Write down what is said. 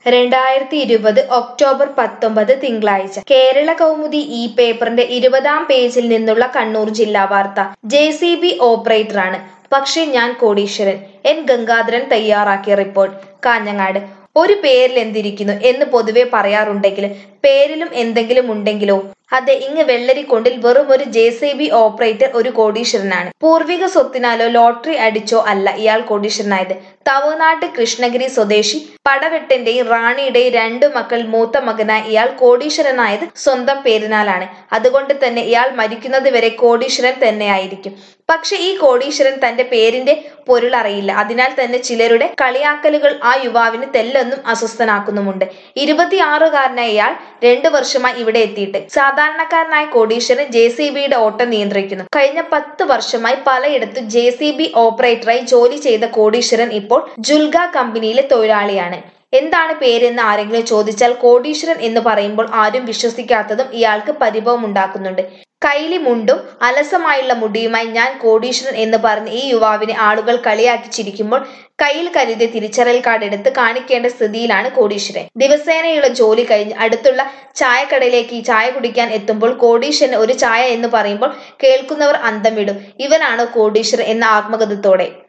2020 October 19 തിങ്കളാഴ്ച കേരള കൗമുദി ഈ പേപ്പറിന്റെ 20-ാം പേജിൽ നിന്നുള്ള കണ്ണൂർ ജില്ലാ വാർത്ത. ജെ.സി.ബി ഓപ്പറേറ്ററാണ്, പക്ഷേ ഞാൻ കോടീശ്വരൻ. എൻ ഗംഗാധരൻ തയ്യാറാക്കിയ റിപ്പോർട്ട്. കാഞ്ഞങ്ങാട്. ഒരു പേരിൽ എന്തിരിക്കുന്നു എന്ന് പൊതുവെ പറയാറുണ്ടെങ്കിലും പേരിലും എന്തെങ്കിലും ഉണ്ടെങ്കിലോ? അതെ, ഇങ്ങ് വെള്ളരിക്കുണ്ടിൽ വെറും ഒരു ജെ.സി.ബി ഓപ്പറേറ്റർ ഒരു കോടീശ്വരനാണ്. പൂർവിക സ്വത്തിനാലോ ലോട്ടറി അടിച്ചോ അല്ല ഇയാൾ കോടീശ്വരനായത്. തമിഴ്നാട് കൃഷ്ണഗിരി സ്വദേശി പടവെട്ടന്റെയും റാണിയുടെയും 2 മക്കൾ മൂത്ത മകനായ ഇയാൾ കോടീശ്വരനായത് സ്വന്തം പേരിനാലാണ്. അതുകൊണ്ട് തന്നെ ഇയാൾ മരിക്കുന്നത് വരെ കോടീശ്വരൻ തന്നെയായിരിക്കും. പക്ഷെ ഈ കോടീശ്വരൻ തന്റെ പേരിന്റെ പൊരുളറിയില്ല. അതിനാൽ തന്നെ ചിലരുടെ കളിയാക്കലുകൾ ആ യുവാവിന് തെല്ലൊന്നും അസ്വസ്ഥനാക്കുന്നുമുണ്ട്. 26-കാരനായ ഇയാൾ 2 വർഷമായി ഇവിടെ എത്തിയിട്ട്. സാധാരണക്കാരനായ കോടീശ്വരൻ ജെ.സി.ബിയുടെ ഓട്ടം നിയന്ത്രിക്കുന്നു. കഴിഞ്ഞ 10 വർഷമായി പലയിടത്തും ജെ.സി.ബി ഓപ്പറേറ്ററായി ജോലി ചെയ്ത കോടീശ്വരൻ ഇപ്പോൾ ജുൽഗ കമ്പനിയിലെ തൊഴിലാളിയാണ്. എന്താണ് പേരെന്ന് ആരെങ്കിലും ചോദിച്ചാൽ കോടീശ്വരൻ എന്ന് പറയുമ്പോൾ ആരും വിശ്വസിക്കാത്തതും ഇയാൾക്ക് പരിഭവമുണ്ടാക്കുന്നുണ്ട്. കൈലി മുണ്ടും അലസമായുള്ള മുടിയുമായി ഞാൻ കോടീശ്വരൻ എന്ന് പറഞ്ഞ ഈ യുവാവിനെ ആളുകൾ കളിയാക്കി ചിരിക്കുമ്പോൾ കയ്യിൽ കരുതിയ തിരിച്ചറിയൽ കാർഡ് എടുത്ത് കാണിക്കേണ്ട സ്ഥിതിയിലാണ് കോടീശ്വരൻ. ദിവസേനയുള്ള ജോലി കഴിഞ്ഞ് അടുത്തുള്ള ചായക്കടയിലേക്ക് ചായ കുടിക്കാൻ എത്തുമ്പോൾ കോടീശ്വരൻ ഒരു ചായ എന്ന് പറയുമ്പോൾ കേൾക്കുന്നവർ അന്തം വിടും. ഇവനാണോ കോടീശ്വരൻ എന്ന ആത്മഗതത്തോടെ.